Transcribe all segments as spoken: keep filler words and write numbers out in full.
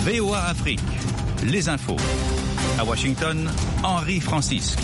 V O A Afrique, les infos. À Washington, Henri Francisque.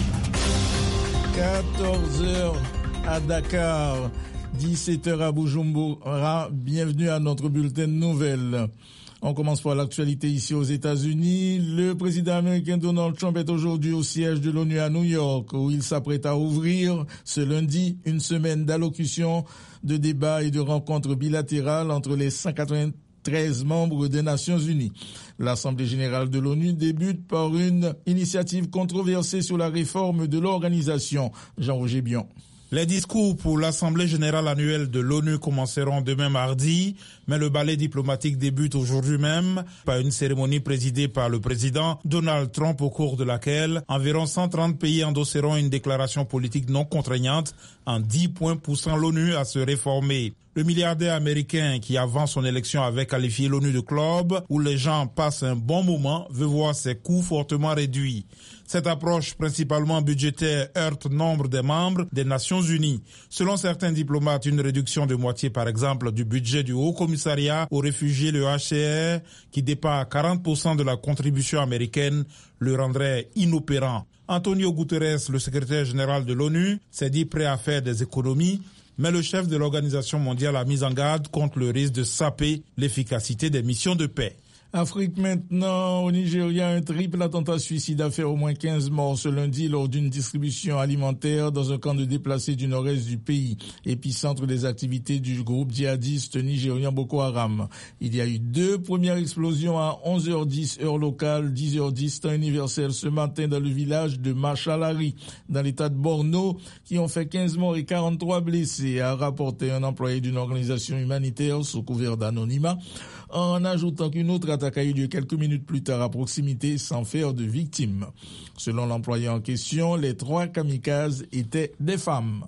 quatorze heures à Dakar, dix-sept heures à Bujumbura. Bienvenue à notre bulletin de nouvelles. On commence par l'actualité ici aux États-Unis. Le président américain Donald Trump est aujourd'hui au siège de l'ONU à New York, où il s'apprête à ouvrir ce lundi une semaine d'allocution, de débats et de rencontres bilatérales entre les cent quatre-vingt-treize membres des Nations Unies. L'Assemblée générale de l'ONU débute par une initiative controversée sur la réforme de l'organisation. Jean-Roger Bion. Les discours pour l'Assemblée générale annuelle de l'ONU commenceront demain mardi, mais le ballet diplomatique débute aujourd'hui même par une cérémonie présidée par le président Donald Trump, au cours de laquelle environ cent trente pays endosseront une déclaration politique non contraignante en dix points poussant l'ONU à se réformer. Le milliardaire américain qui, avant son élection, avait qualifié l'ONU de club où les gens passent un bon moment, veut voir ses coûts fortement réduits. Cette approche principalement budgétaire heurte nombre des membres des Nations Unies. Selon certains diplomates, une réduction de moitié, par exemple, du budget du Haut Commissariat aux réfugiés, le H C R, qui dépasse quarante pour cent de la contribution américaine, le rendrait inopérant. Antonio Guterres, le secrétaire général de l'ONU, s'est dit prêt à faire des économies, mais le chef de l'Organisation mondiale a mis en garde contre le risque de saper l'efficacité des missions de paix. Afrique maintenant, au Nigeria, un triple attentat suicide a fait au moins quinze morts ce lundi lors d'une distribution alimentaire dans un camp de déplacés du nord-est du pays, épicentre des activités du groupe djihadiste nigérien Boko Haram. Il y a eu deux premières explosions à onze heures dix heure locale, dix heures dix temps universel ce matin dans le village de Machalari, dans l'état de Borno, qui ont fait quinze morts et quarante-trois blessés, a rapporté un employé d'une organisation humanitaire sous couvert d'anonymat, en ajoutant qu'une autre attaque a eu lieu quelques minutes plus tard à proximité sans faire de victimes. Selon l'employé en question, les trois kamikazes étaient des femmes.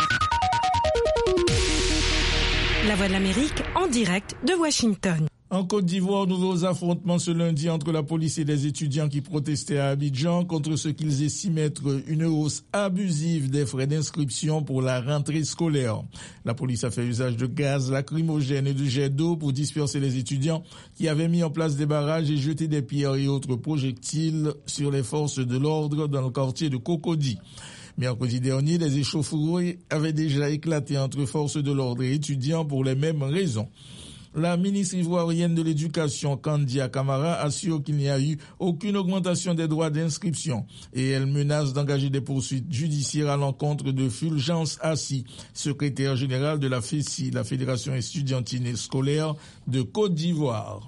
La Voix de l'Amérique en direct de Washington. En Côte d'Ivoire, nouveaux affrontements ce lundi entre la police et les étudiants qui protestaient à Abidjan contre ce qu'ils estiment être une hausse abusive des frais d'inscription pour la rentrée scolaire. La police a fait usage de gaz lacrymogène et de jets d'eau pour disperser les étudiants qui avaient mis en place des barrages et jeté des pierres et autres projectiles sur les forces de l'ordre dans le quartier de Cocody. Mercredi dernier, les échauffourées avaient déjà éclaté entre forces de l'ordre et étudiants pour les mêmes raisons. La ministre ivoirienne de l'Éducation, Kandia Camara, assure qu'il n'y a eu aucune augmentation des droits d'inscription et elle menace d'engager des poursuites judiciaires à l'encontre de Fulgence Assi, secrétaire générale de la F E S I, la Fédération estudiantine et scolaire de Côte d'Ivoire.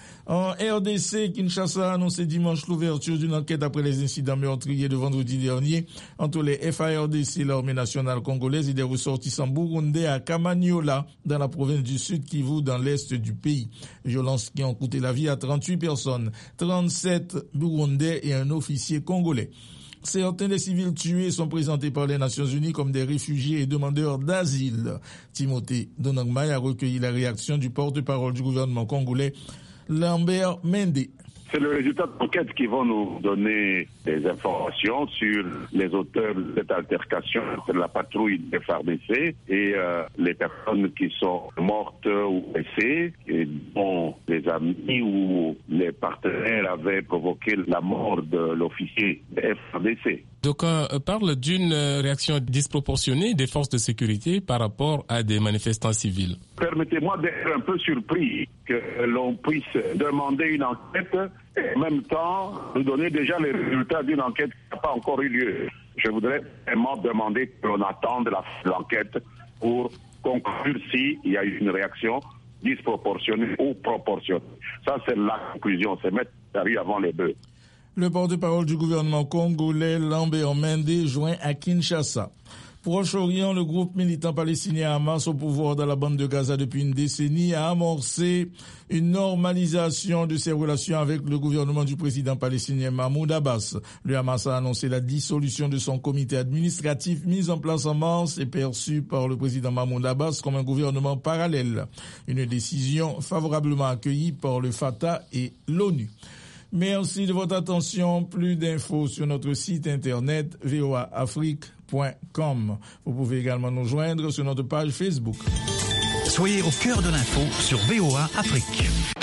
En R D C, Kinshasa a annoncé dimanche l'ouverture d'une enquête après les incidents meurtriers de vendredi dernier entre les F A R D C, l'armée nationale congolaise, et des ressortissants burundais à Kamanyola, dans la province du Sud Kivu, dans l'est du pays. Violences qui ont coûté la vie à trente-huit personnes, trente-sept burundais et un officier congolais. Certains des civils tués sont présentés par les Nations Unies comme des réfugiés et demandeurs d'asile. Timothée Donangmai a recueilli la réaction du porte-parole du gouvernement congolais, Lambert Mende. C'est le résultat d'enquête qui vont nous donner des informations sur les auteurs de cette altercation, c'est la patrouille des F A R D C et euh, les personnes qui sont mortes ou blessées, et dont les amis ou les partenaires avaient provoqué la mort de l'officier des F A R D C. D'aucuns parlent d'une réaction disproportionnée des forces de sécurité par rapport à des manifestants civils. Permettez-moi d'être un peu surpris que l'on puisse demander une enquête et en même temps nous donner déjà les résultats d'une enquête qui n'a pas encore eu lieu. Je voudrais vraiment demander que l'on attende la fin de l'enquête pour conclure s'il y a eu une réaction disproportionnée ou proportionnée. Ça, c'est la conclusion, c'est mettre la rue avant les bœufs. Le porte-parole du gouvernement congolais, Lambert Mende, joint à Kinshasa. Proche-Orient, le groupe militant palestinien Hamas, au pouvoir dans la bande de Gaza depuis une décennie, a amorcé une normalisation de ses relations avec le gouvernement du président palestinien Mahmoud Abbas. Le Hamas a annoncé la dissolution de son comité administratif mis en place en mars et perçu par le président Mahmoud Abbas comme un gouvernement parallèle. Une décision favorablement accueillie par le Fatah et l'ONU. Merci de votre attention. Plus d'infos sur notre site internet v o a afrique point com. Vous pouvez également nous joindre sur notre page Facebook. Soyez au cœur de l'info sur V O A Afrique.